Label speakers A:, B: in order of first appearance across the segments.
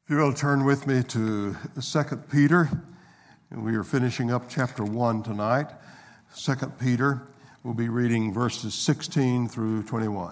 A: If you will turn with me to 2 Peter, we are finishing up chapter 1 tonight. 2 Peter, we'll be reading verses 16 through 21.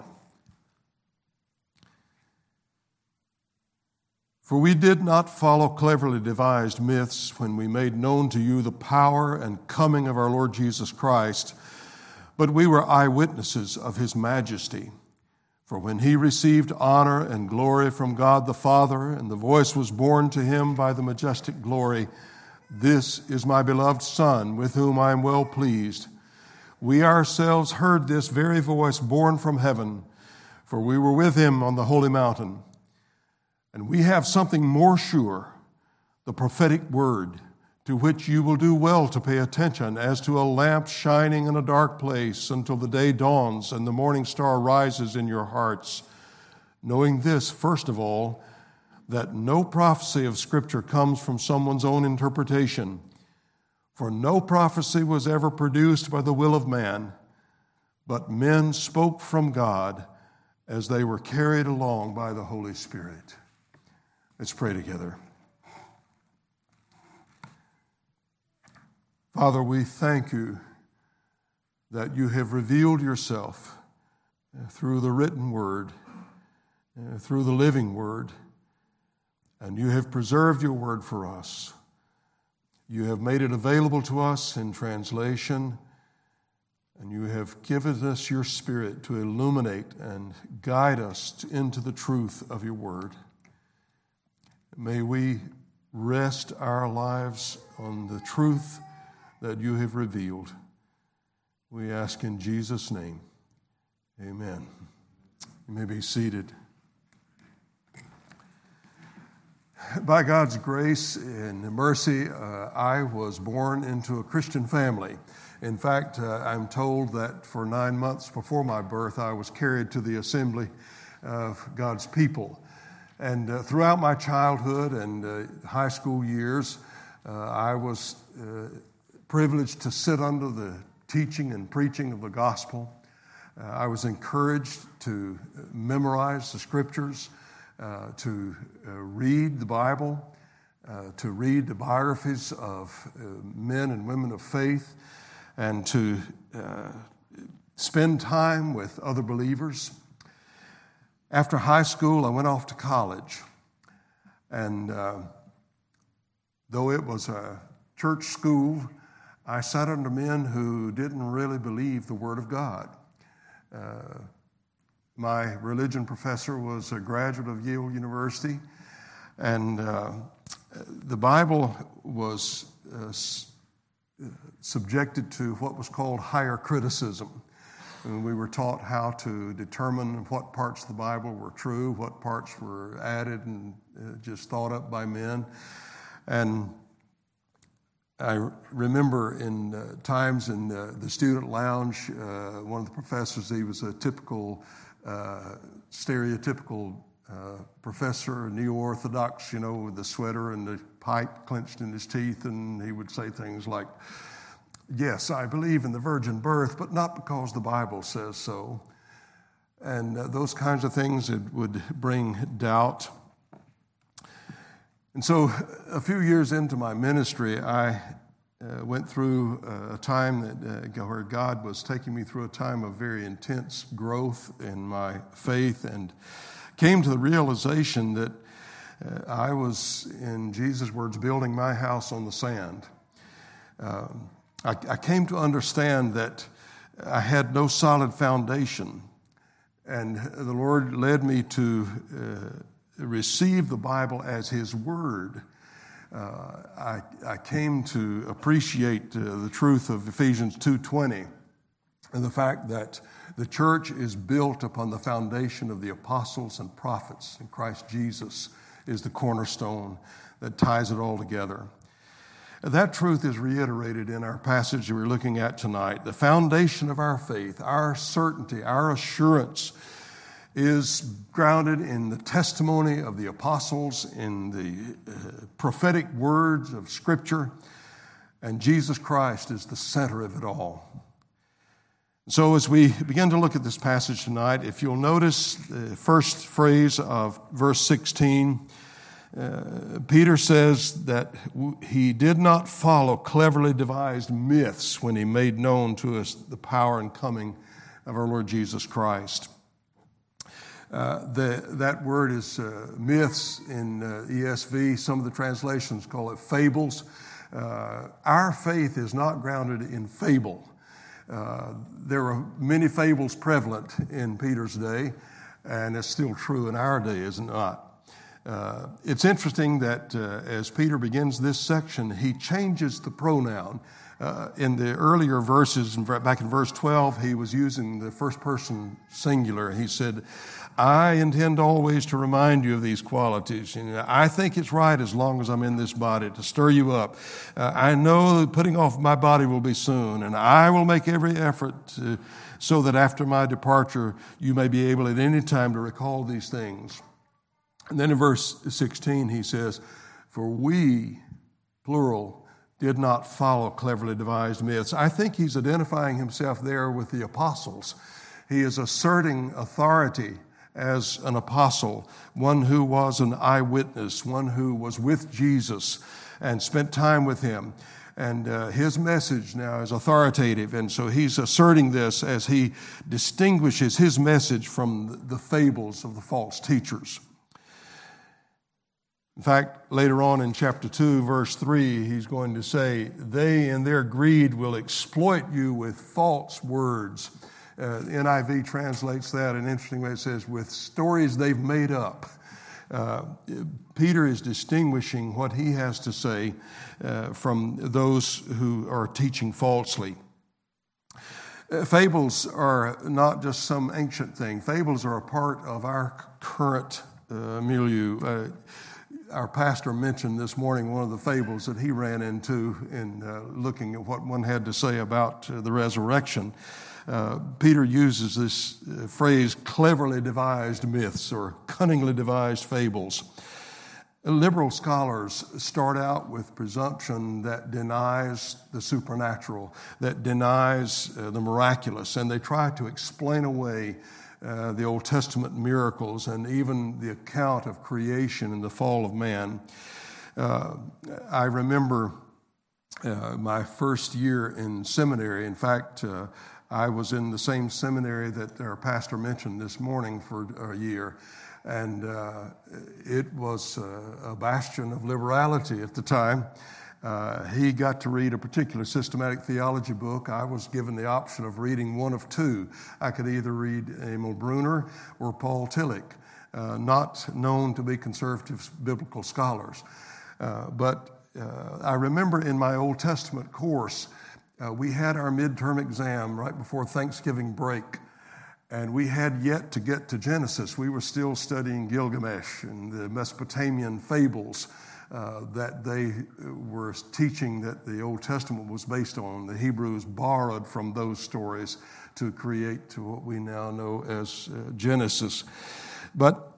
A: For we did not follow cleverly devised myths when we made known to you the power and coming of our Lord Jesus Christ, but we were eyewitnesses of his majesty. For when he received honor and glory from God the Father, and the voice was borne to him by the majestic glory, "This is my beloved Son, with whom I am well pleased." We ourselves heard this very voice borne from heaven, for we were with him on the holy mountain. And we have something more sure, the prophetic word, to which you will do well to pay attention, as to a lamp shining in a dark place until the day dawns and the morning star rises in your hearts. Knowing this, first of all, that no prophecy of Scripture comes from someone's own interpretation. For no prophecy was ever produced by the will of man, but men spoke from God as they were carried along by the Holy Spirit. Let's pray together. Father, we thank you that you have revealed yourself through the written word, through the living word, and you have preserved your word for us. You have made it available to us in translation, and you have given us your Spirit to illuminate and guide us into the truth of your word. May we rest our lives on the truth that you have revealed. We ask in Jesus' name. Amen. You may be seated. By God's grace and mercy, I was born into a Christian family. In fact, I'm told that for 9 months before my birth, I was carried to the assembly of God's people. And throughout my childhood and high school years, I was privileged to sit under the teaching and preaching of the gospel. I was encouraged to memorize the scriptures, to read the Bible, to read the biographies of men and women of faith, and to spend time with other believers. After high school, I went off to college, and though it was a church school, I sat under men who didn't really believe the Word of God. My religion professor was a graduate of Yale University, and the Bible was subjected to what was called higher criticism. And we were taught how to determine what parts of the Bible were true, what parts were added and just thought up by men. And I remember in times in the student lounge, one of the professors, he was a typical, stereotypical professor, neo-Orthodox, with the sweater and the pipe clenched in his teeth, and he would say things like, "Yes, I believe in the virgin birth, but not because the Bible says so." And those kinds of things, it would bring doubt. And so a few years into my ministry, I went through a time where God was taking me through a time of very intense growth in my faith, and came to the realization that I was, in Jesus' words, building my house on the sand. I came to understand that I had no solid foundation, and the Lord led me to receive the Bible as His Word. I came to appreciate the truth of Ephesians 2:20 and the fact that the church is built upon the foundation of the apostles and prophets, and Christ Jesus is the cornerstone that ties it all together. That truth is reiterated in our passage that we're looking at tonight. The foundation of our faith, our certainty, our assurance is grounded in the testimony of the apostles, in the prophetic words of Scripture, and Jesus Christ is the center of it all. So as we begin to look at this passage tonight, if you'll notice the first phrase of verse 16, Peter says that he did not follow cleverly devised myths when he made known to us the power and coming of our Lord Jesus Christ. That word is myths in ESV. Some of the translations call it fables. Our faith is not grounded in fable. There were many fables prevalent in Peter's day, and it's still true in our day, is it not? It's interesting that as Peter begins this section, he changes the pronoun. In the earlier verses, back in verse 12, he was using the first person singular. He said, I intend always to remind you of these qualities. And I think it's right as long as I'm in this body to stir you up. I know that putting off my body will be soon, and I will make every effort so that after my departure, you may be able at any time to recall these things. And then in verse 16, he says, for we, plural, did not follow cleverly devised myths. I think he's identifying himself there with the apostles. He is asserting authority as an apostle, one who was an eyewitness, one who was with Jesus and spent time with him. And his message now is authoritative. And so he's asserting this as he distinguishes his message from the fables of the false teachers. In fact, later on in chapter 2, verse 3, he's going to say, they in their greed will exploit you with false words. NIV translates that in an interesting way. It says, with stories they've made up. Peter is distinguishing what he has to say from those who are teaching falsely. Fables are not just some ancient thing. Fables are a part of our current milieu. Our pastor mentioned this morning one of the fables that he ran into in looking at what one had to say about the resurrection. Peter uses this phrase, cleverly devised myths or cunningly devised fables. Liberal scholars start out with presumption that denies the supernatural, that denies the miraculous, and they try to explain away the Old Testament miracles and even the account of creation and the fall of man. I remember my first year in seminary. In fact, I was in the same seminary that our pastor mentioned this morning for a year, and it was a bastion of liberality at the time. He got to read a particular systematic theology book. I was given the option of reading one of two. I could either read Emil Brunner or Paul Tillich, not known to be conservative biblical scholars. But I remember in my Old Testament course, we had our midterm exam right before Thanksgiving break, and we had yet to get to Genesis. We were still studying Gilgamesh and the Mesopotamian fables that they were teaching that the Old Testament was based on. The Hebrews borrowed from those stories to create to what we now know as Genesis. But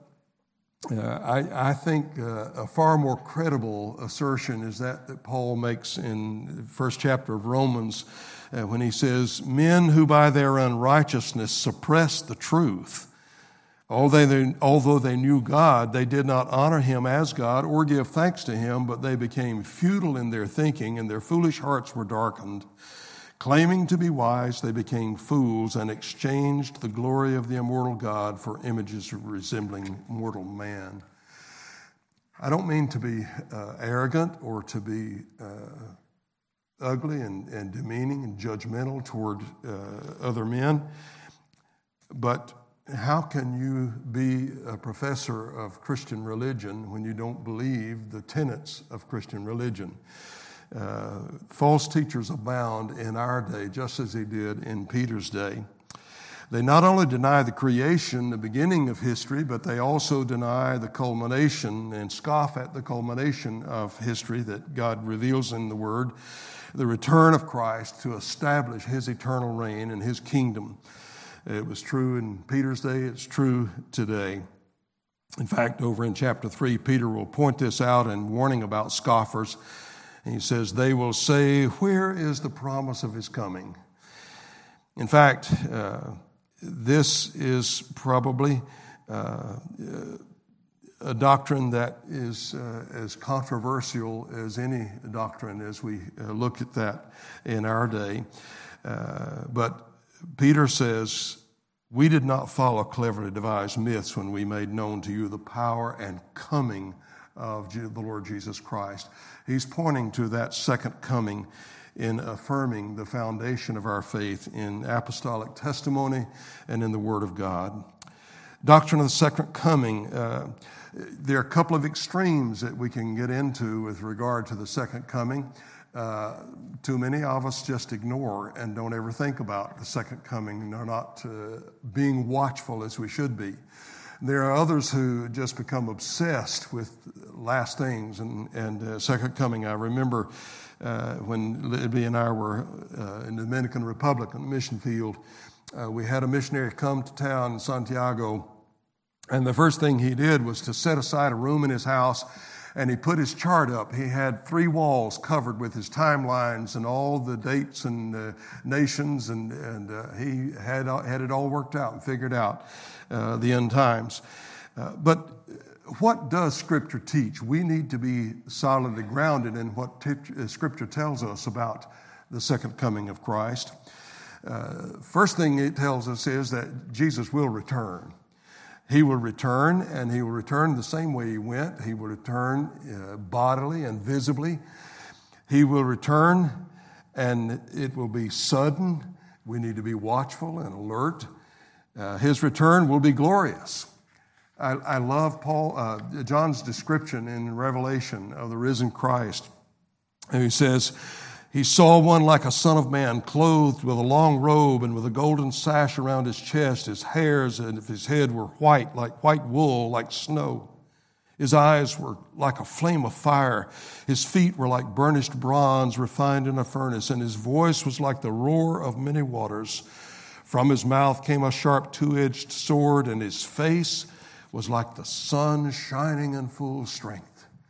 A: I think a far more credible assertion is that Paul makes in the first chapter of Romans when he says, men who by their unrighteousness suppress the truth, although they knew God, they did not honor him as God or give thanks to him, but they became futile in their thinking, and their foolish hearts were darkened. Claiming to be wise, they became fools and exchanged the glory of the immortal God for images resembling mortal man. I don't mean to be arrogant or to be ugly and demeaning and judgmental toward other men, but how can you be a professor of Christian religion when you don't believe the tenets of Christian religion? False teachers abound in our day, just as they did in Peter's day. They not only deny the creation, the beginning of history, but they also deny the culmination and scoff at the culmination of history that God reveals in the Word, the return of Christ to establish his eternal reign and his kingdom. It was true in Peter's day, it's true today. In fact, over in chapter 3, Peter will point this out in warning about scoffers. And he says, they will say, where is the promise of his coming? In fact, this is probably a doctrine that is as controversial as any doctrine as we look at that in our day. But Peter says, we did not follow cleverly devised myths when we made known to you the power and coming of the Lord Jesus Christ. He's pointing to that second coming in affirming the foundation of our faith in apostolic testimony and in the Word of God. Doctrine of the second coming, there are a couple of extremes that we can get into with regard to the second coming. Too many of us just ignore and don't ever think about the second coming. They're not being watchful as we should be. There are others who just become obsessed with last things and second coming. I remember when Libby and I were in the Dominican Republic on the mission field, we had a missionary come to town in Santiago, and the first thing he did was to set aside a room in his house, and he put his chart up. He had 3 walls covered with his timelines and all the dates and nations, and he had it all worked out and figured out the end times. But what does Scripture teach? We need to be solidly grounded in what Scripture tells us about the second coming of Christ. First thing it tells us is that Jesus will return. He will return, and he will return the same way he went. He will return bodily and visibly. He will return, and it will be sudden. We need to be watchful and alert. His return will be glorious. I love John's description in Revelation of the risen Christ. And he says, he saw one like a son of man, clothed with a long robe and with a golden sash around his chest. His hairs and his head were white, like white wool, like snow. His eyes were like a flame of fire. His feet were like burnished bronze refined in a furnace, and his voice was like the roar of many waters. From his mouth came a sharp 2-edged sword, and his face was like the sun shining in full strength.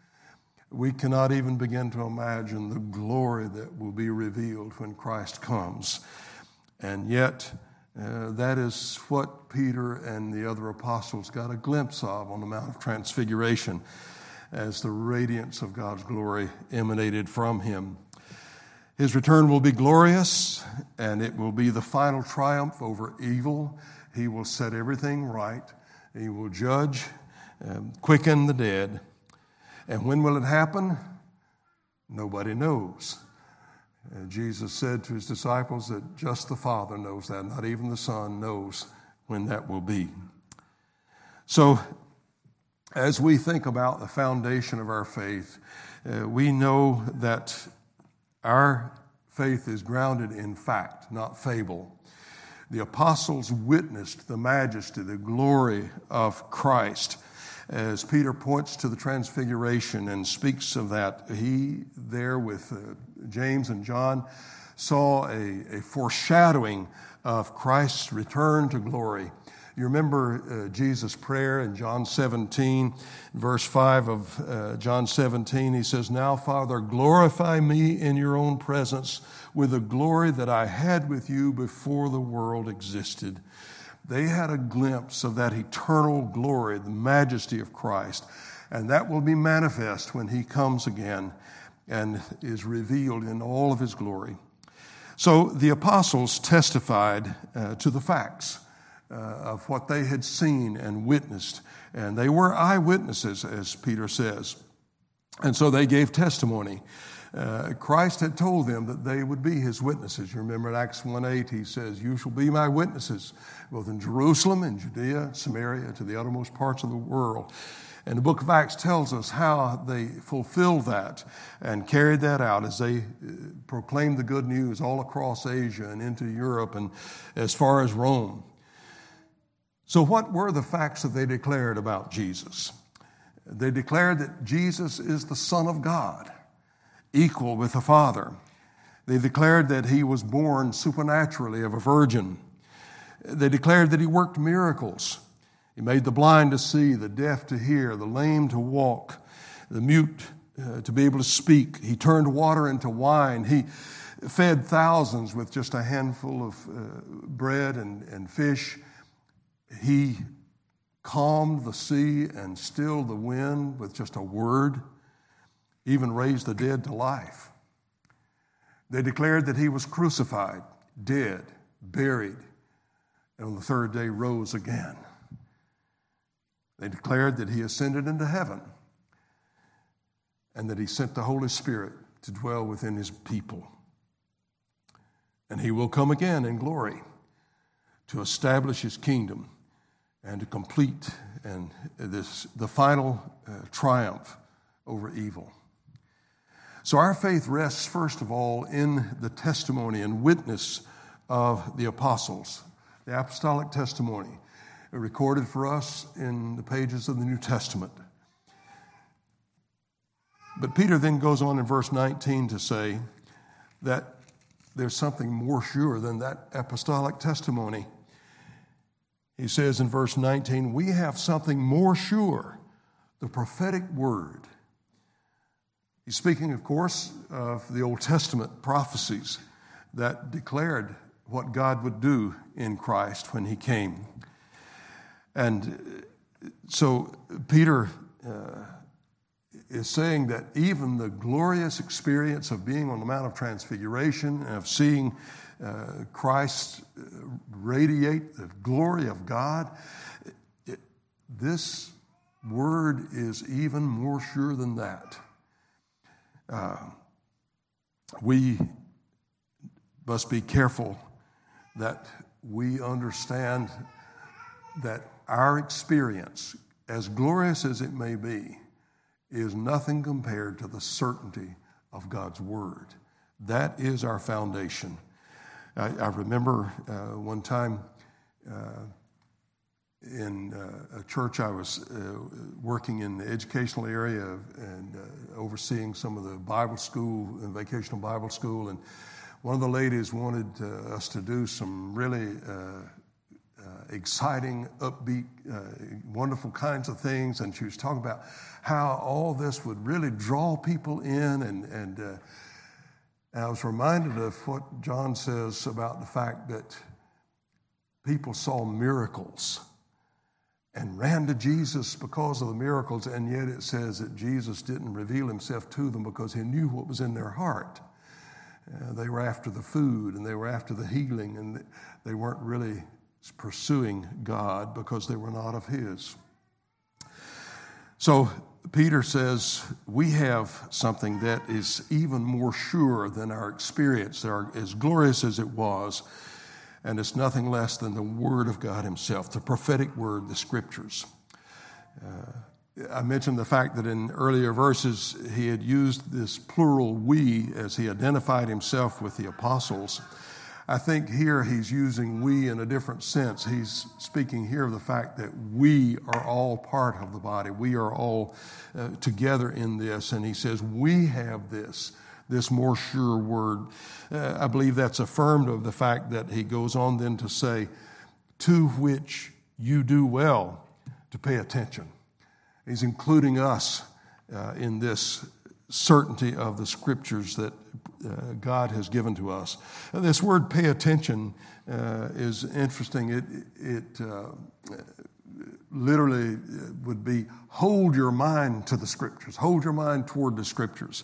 A: We cannot even begin to imagine the glory that will be revealed when Christ comes. And yet, that is what Peter and the other apostles got a glimpse of on the Mount of Transfiguration as the radiance of God's glory emanated from him. His return will be glorious, and it will be the final triumph over evil. He will set everything right. He will judge, quicken the dead. And when will it happen? Nobody knows. Jesus said to his disciples that just the Father knows that, not even the Son knows when that will be. So, as we think about the foundation of our faith, we know that our faith is grounded in fact, not fable. The apostles witnessed the majesty, the glory of Christ. As Peter points to the transfiguration and speaks of that, he there with James and John saw a foreshadowing of Christ's return to glory. You remember Jesus' prayer in John 17, verse 5 of John 17. He says, "Now, Father, glorify me in your own presence with the glory that I had with you before the world existed." They had a glimpse of that eternal glory, the majesty of Christ, and that will be manifest when he comes again and is revealed in all of his glory. So the apostles testified to the facts of what they had seen and witnessed, and they were eyewitnesses, as Peter says. And so they gave testimony. Christ had told them that they would be his witnesses. You remember in Acts 1:8, he says, "You shall be my witnesses, both in Jerusalem and Judea, Samaria, to the uttermost parts of the world." And the book of Acts tells us how they fulfilled that and carried that out as they proclaimed the good news all across Asia and into Europe and as far as Rome. So what were the facts that they declared about Jesus? They declared that Jesus is the Son of God, equal with the Father. They declared that he was born supernaturally of a virgin. They declared that he worked miracles. He made the blind to see, the deaf to hear, the lame to walk, the mute to be able to speak. He turned water into wine. He fed thousands with just a handful of bread and fish. He calmed the sea and stilled the wind with just a word, even raised the dead to life. They declared that he was crucified, dead, buried, and on the third day rose again. They declared that he ascended into heaven and that he sent the Holy Spirit to dwell within his people. And he will come again in glory to establish his kingdom and to complete the final triumph over evil. So our faith rests, first of all, in the testimony and witness of the apostles, the apostolic testimony recorded for us in the pages of the New Testament. But Peter then goes on in verse 19 to say that there's something more sure than that apostolic testimony. He says in verse 19, we have something more sure, the prophetic word. He's speaking, of course, of the Old Testament prophecies that declared what God would do in Christ when he came. And so Peter is saying that even the glorious experience of being on the Mount of Transfiguration and of seeing Christ radiate the glory of God, this word is even more sure than that. We must be careful that we understand that our experience, as glorious as it may be, is nothing compared to the certainty of God's Word. That is our foundation. I remember one time in a church I was working in the educational area and overseeing some of the Bible school and vocational Bible school, and one of the ladies wanted us to do some really exciting, upbeat, wonderful kinds of things, and she was talking about how all this would really draw people in, and I was reminded of what John says about the fact that people saw miracles and ran to Jesus because of the miracles, and yet it says that Jesus didn't reveal himself to them because he knew what was in their heart. They were after the food, and they were after the healing, and they weren't really pursuing God because they were not of his. So Peter says we have something that is even more sure than our experience, as glorious as it was, and it's nothing less than the Word of God himself, the prophetic word, the Scriptures. I mentioned the fact that in earlier verses he had used this plural we as he identified himself with the apostles. I think here he's using we in a different sense. He's speaking here of the fact that we are all part of the body. We are all together in this. And he says, we have this more sure word. I believe that's affirmed of the fact that he goes on then to say, to which you do well to pay attention. He's including us in this certainty of the Scriptures that God has given to us. This word pay attention is interesting. It literally would be hold your mind to the Scriptures, hold your mind toward the Scriptures.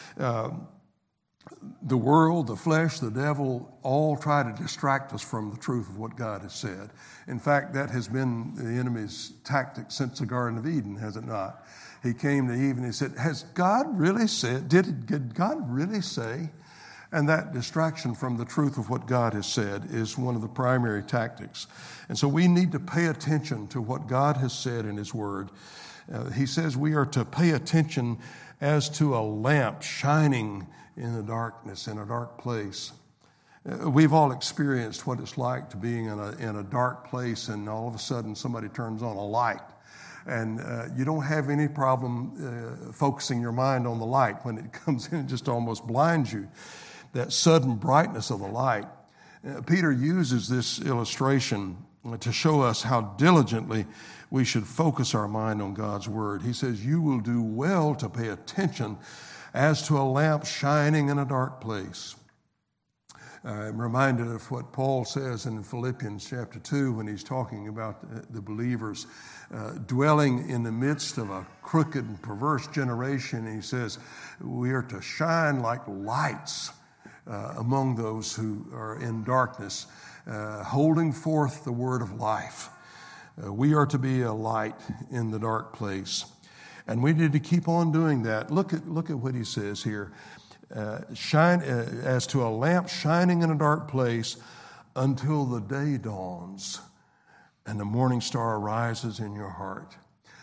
A: The world, the flesh, the devil all try to distract us from the truth of what God has said. In fact, that has been the enemy's tactic since the Garden of Eden, has it not? He came to Eve and he said, has God really said, did God really say? And that distraction from the truth of what God has said is one of the primary tactics. And so we need to pay attention to what God has said in his word. He says we are to pay attention as to a lamp shining in the darkness, in a dark place. We've all experienced what it's like to being in a dark place, and all of a sudden somebody turns on a light. And you don't have any problem focusing your mind on the light. When it comes in, it just almost blinds you. That sudden brightness of the light. Peter uses this illustration to show us how diligently we should focus our mind on God's word. He says, you will do well to pay attention as to a lamp shining in a dark place. I'm reminded of what Paul says in Philippians chapter 2 when he's talking about the believers dwelling in the midst of a crooked and perverse generation. He says, we are to shine like lights among those who are in darkness, holding forth the word of life. We are to be a light in the dark place. And we need to keep on doing that. Look at what he says here. Shine as to a lamp shining in a dark place until the day dawns and the morning star arises in your heart.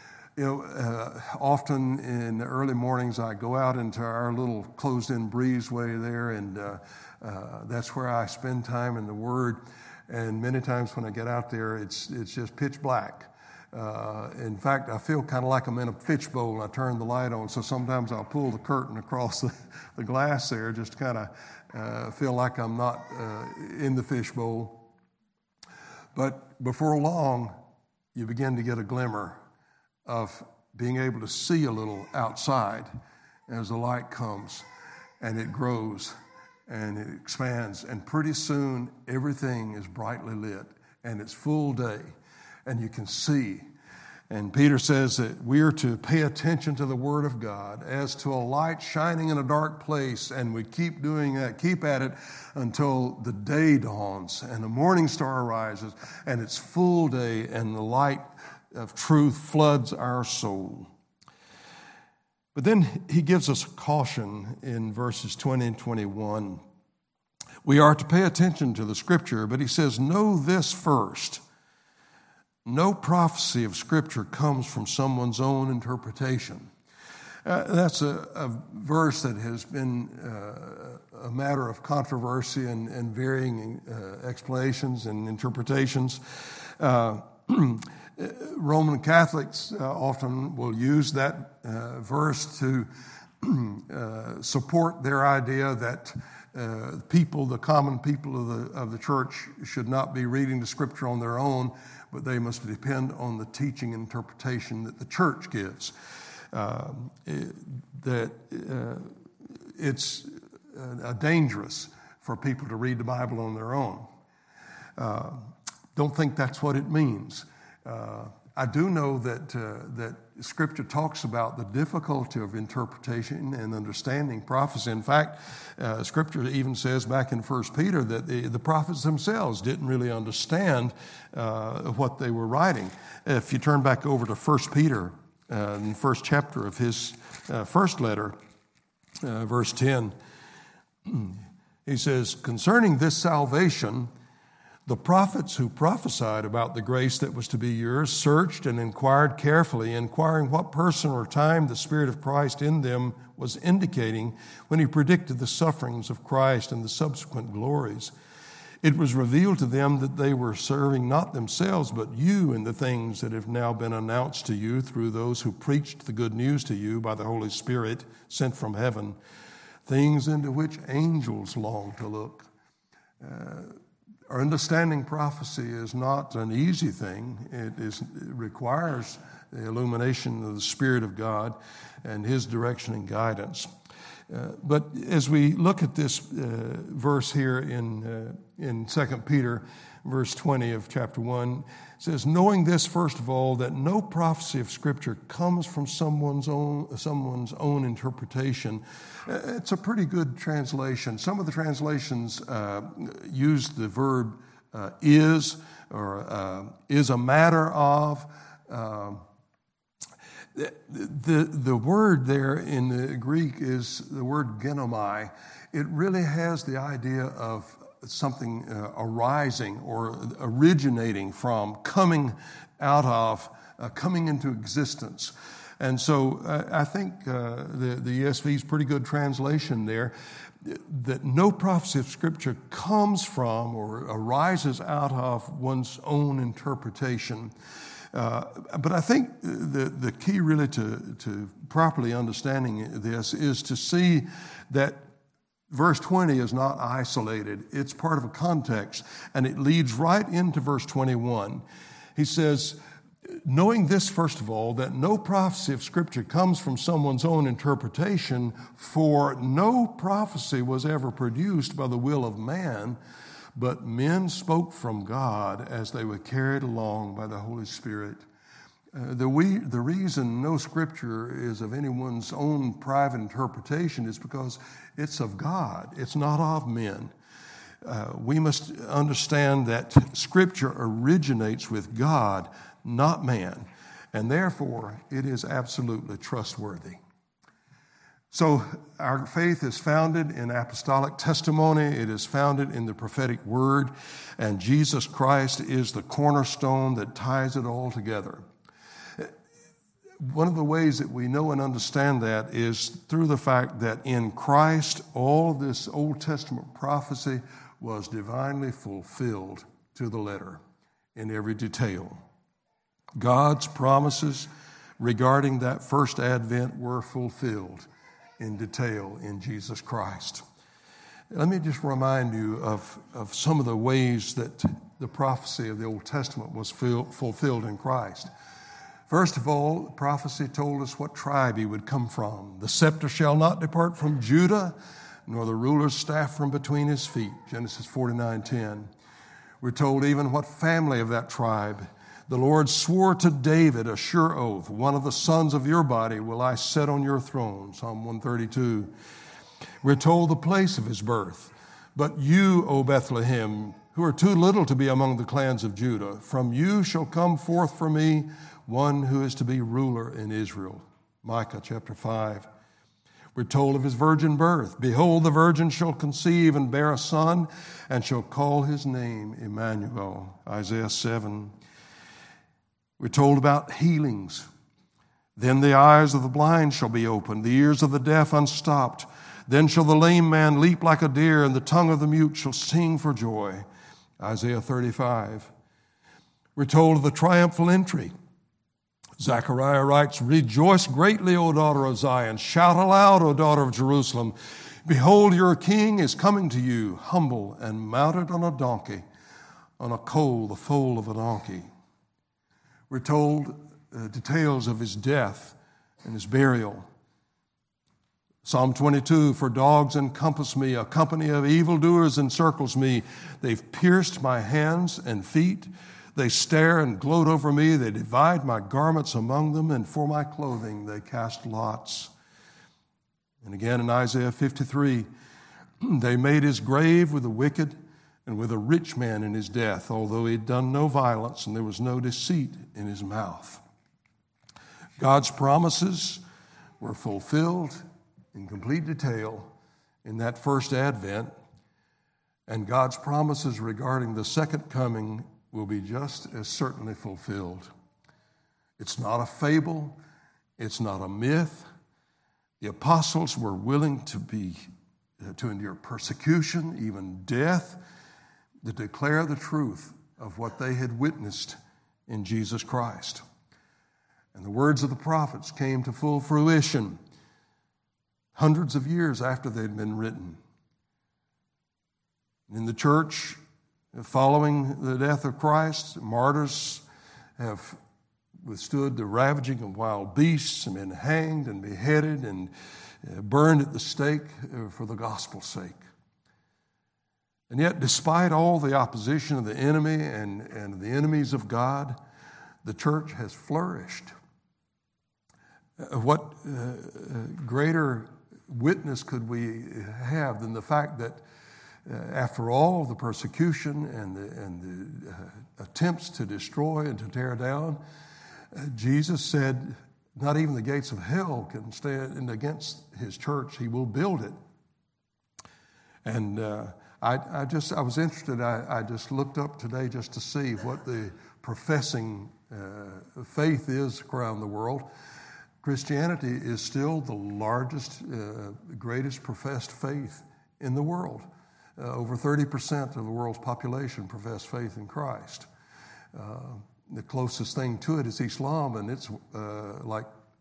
A: Often in the early mornings I go out into our little closed-in breezeway there, and that's where I spend time in the Word. And many times when I get out there, it's just pitch black. In fact, I feel kind of like I'm in a fishbowl and I turn the light on, so sometimes I'll pull the curtain across the glass there just to kind of feel like I'm not in the fishbowl. But before long, you begin to get a glimmer of being able to see a little outside as the light comes, and it grows and it expands, and pretty soon everything is brightly lit and it's full day. And you can see. And Peter says that we are to pay attention to the Word of God as to a light shining in a dark place, and we keep doing that, keep at it until the day dawns and the morning star arises and it's full day and the light of truth floods our soul. But then he gives us a caution in verses 20 and 21. We are to pay attention to the Scripture, but he says, know this first. No prophecy of Scripture comes from someone's own interpretation. That's a verse that has been a matter of controversy and varying explanations and interpretations. Roman Catholics often will use that verse to support their idea that the common people of the church should not be reading the Scripture on their own, but they must depend on the teaching and interpretation that the church gives. It's dangerous for people to read the Bible on their own. Don't think that's what it means. I do know that Scripture talks about the difficulty of interpretation and understanding prophecy. In fact, Scripture even says back in 1 Peter that the prophets themselves didn't really understand what they were writing. If you turn back over to 1 Peter, in the first chapter of his first letter, verse 10, he says, concerning this salvation, the prophets who prophesied about the grace that was to be yours searched and inquired carefully, inquiring what person or time the Spirit of Christ in them was indicating when he predicted the sufferings of Christ and the subsequent glories. It was revealed to them that they were serving not themselves but you in the things that have now been announced to you through those who preached the good news to you by the Holy Spirit sent from heaven, things into which angels long to look. Understanding prophecy is not an easy thing. It requires the illumination of the Spirit of God and His direction and guidance. But as we look at this verse here in 2 Peter, verse 20 of chapter 1, it says, knowing this, first of all, that no prophecy of Scripture comes from someone's own interpretation. It's a pretty good translation. Some of the translations use the verb is or is a matter of. The word there in the Greek is the word genomai. It really has the idea of something arising or originating from, coming out of, coming into existence. And so I think the ESV is pretty good translation there, that no prophecy of Scripture comes from or arises out of one's own interpretation. But I think the key really to properly understanding this is to see that verse 20 is not isolated. It's part of a context, and it leads right into verse 21. He says, Knowing this, first of all, that no prophecy of Scripture comes from someone's own interpretation, for no prophecy was ever produced by the will of man, but men spoke from God as they were carried along by the Holy Spirit. The reason no Scripture is of anyone's own private interpretation is because it's of God. It's not of men. We must understand that Scripture originates with God, not man, and therefore it is absolutely trustworthy. So our faith is founded in apostolic testimony. It is founded in the prophetic word, and Jesus Christ is the cornerstone that ties it all together. One of the ways that we know and understand that is through the fact that in Christ, all this Old Testament prophecy was divinely fulfilled to the letter in every detail. God's promises regarding that first advent were fulfilled in detail in Jesus Christ. Let me just remind you of some of the ways that the prophecy of the Old Testament was fulfilled in Christ. First of all, the prophecy told us what tribe he would come from. The scepter shall not depart from Judah, nor the ruler's staff from between his feet. Genesis 49:10. We're told even what family of that tribe. The Lord swore to David a sure oath, one of the sons of your body will I set on your throne. Psalm 132. We're told the place of his birth. But you, O Bethlehem, who are too little to be among the clans of Judah, from you shall come forth for me one who is to be ruler in Israel. Micah chapter 5. We're told of his virgin birth. Behold, the virgin shall conceive and bear a son, and shall call his name Emmanuel. Isaiah 7. We're told about healings. Then the eyes of the blind shall be opened, the ears of the deaf unstopped. Then shall the lame man leap like a deer, and the tongue of the mute shall sing for joy. Isaiah 35. We're told of the triumphal entry. Zechariah writes, Rejoice greatly, O daughter of Zion. Shout aloud, O daughter of Jerusalem. Behold, your king is coming to you, humble and mounted on a donkey, on a colt, the foal of a donkey. We're told details of his death and his burial. Psalm 22, For dogs encompass me, a company of evildoers encircles me. They've pierced my hands and feet. They stare and gloat over me. They divide my garments among them, and for my clothing they cast lots. And again in Isaiah 53, they made his grave with the wicked and with a rich man in his death, although he had done no violence and there was no deceit in his mouth. God's promises were fulfilled in complete detail in that first advent, and God's promises regarding the second coming will be just as certainly fulfilled. It's not a fable. It's not a myth. The apostles were willing to endure persecution, even death, to declare the truth of what they had witnessed in Jesus Christ. And the words of the prophets came to full fruition hundreds of years after they'd been written. In the church, following the death of Christ, martyrs have withstood the ravaging of wild beasts and been hanged and beheaded and burned at the stake for the gospel's sake. And yet, despite all the opposition of the enemy and the enemies of God, the church has flourished. What greater witness could we have than the fact that after all the persecution and the attempts to destroy and to tear down, Jesus said, not even the gates of hell can stand against his church. He will build it. And I was interested. I just looked up today just to see what the professing faith is around the world. Christianity is still the largest, greatest professed faith in the world. Over 30% of the world's population profess faith in Christ. The closest thing to it is Islam, and it's like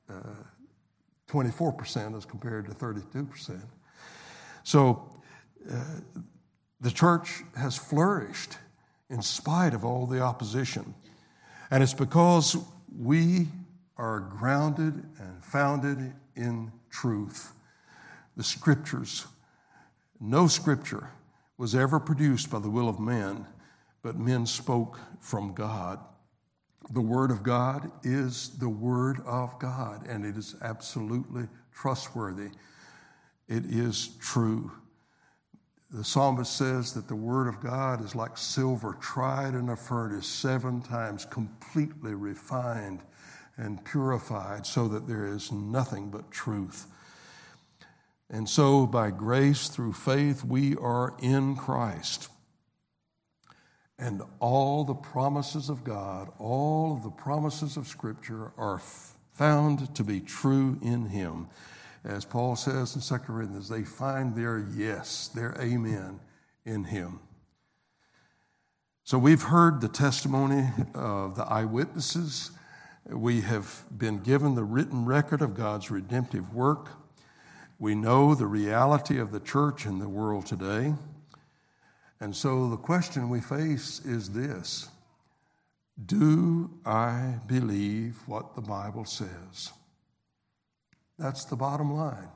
A: 24% as compared to 32%. So the church has flourished in spite of all the opposition. And it's because we are grounded and founded in truth. The Scriptures, no Scripture was ever produced by the will of men, but men spoke from God. The Word of God is the Word of God, and it is absolutely trustworthy. It is true. The psalmist says that the Word of God is like silver tried in a furnace, 7 times completely refined and purified, so that there is nothing but truth. And so, by grace through faith, we are in Christ. And all the promises of God, all of the promises of Scripture are found to be true in Him. As Paul says in 2 Corinthians, they find their yes, their amen in Him. So we've heard the testimony of the eyewitnesses. We have been given the written record of God's redemptive work. We know the reality of the church in the world today. And so the question we face is this: do I believe what the Bible says? That's the bottom line.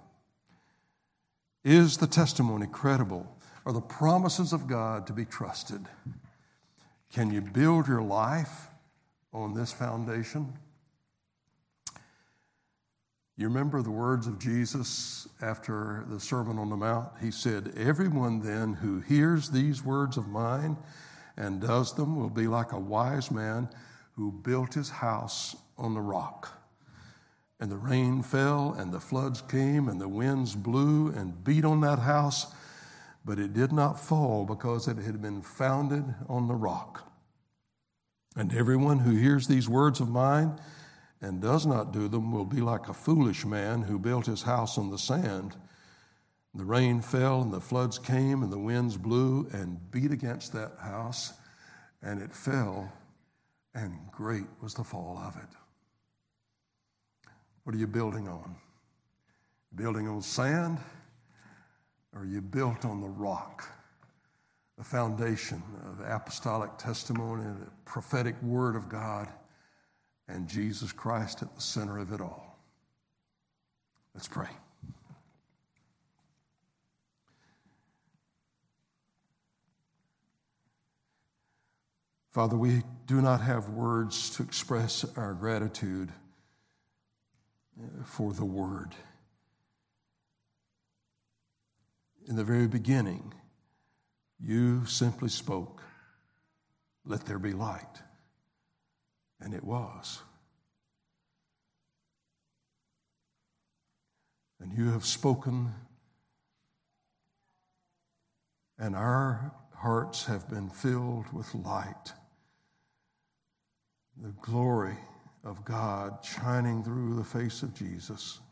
A: Is the testimony credible? Are the promises of God to be trusted? Can you build your life on this foundation? You remember the words of Jesus after the Sermon on the Mount? He said, "Everyone then who hears these words of mine and does them will be like a wise man who built his house on the rock. And the rain fell, and the floods came, and the winds blew and beat on that house, but it did not fall because it had been founded on the rock. And everyone who hears these words of mine and does not do them will be like a foolish man who built his house on the sand. The rain fell, and the floods came, and the winds blew and beat against that house, and it fell, and great was the fall of it." What are you building on? Building on sand, or are you built on the rock? The foundation of apostolic testimony, the prophetic word of God, and Jesus Christ at the center of it all. Let's pray. Father, we do not have words to express our gratitude for the Word. In the very beginning, you simply spoke, "Let there be light." And it was. And you have spoken, and our hearts have been filled with light. The glory of God shining through the face of Jesus.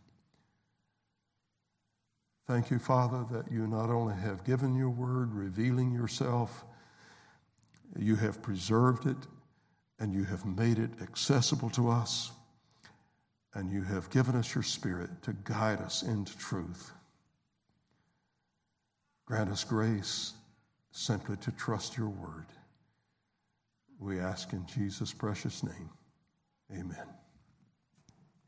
A: Thank you, Father, that you not only have given your word, revealing yourself, you have preserved it, and you have made it accessible to us, and you have given us your Spirit to guide us into truth. Grant us grace simply to trust your word. We ask in Jesus' precious name. Amen.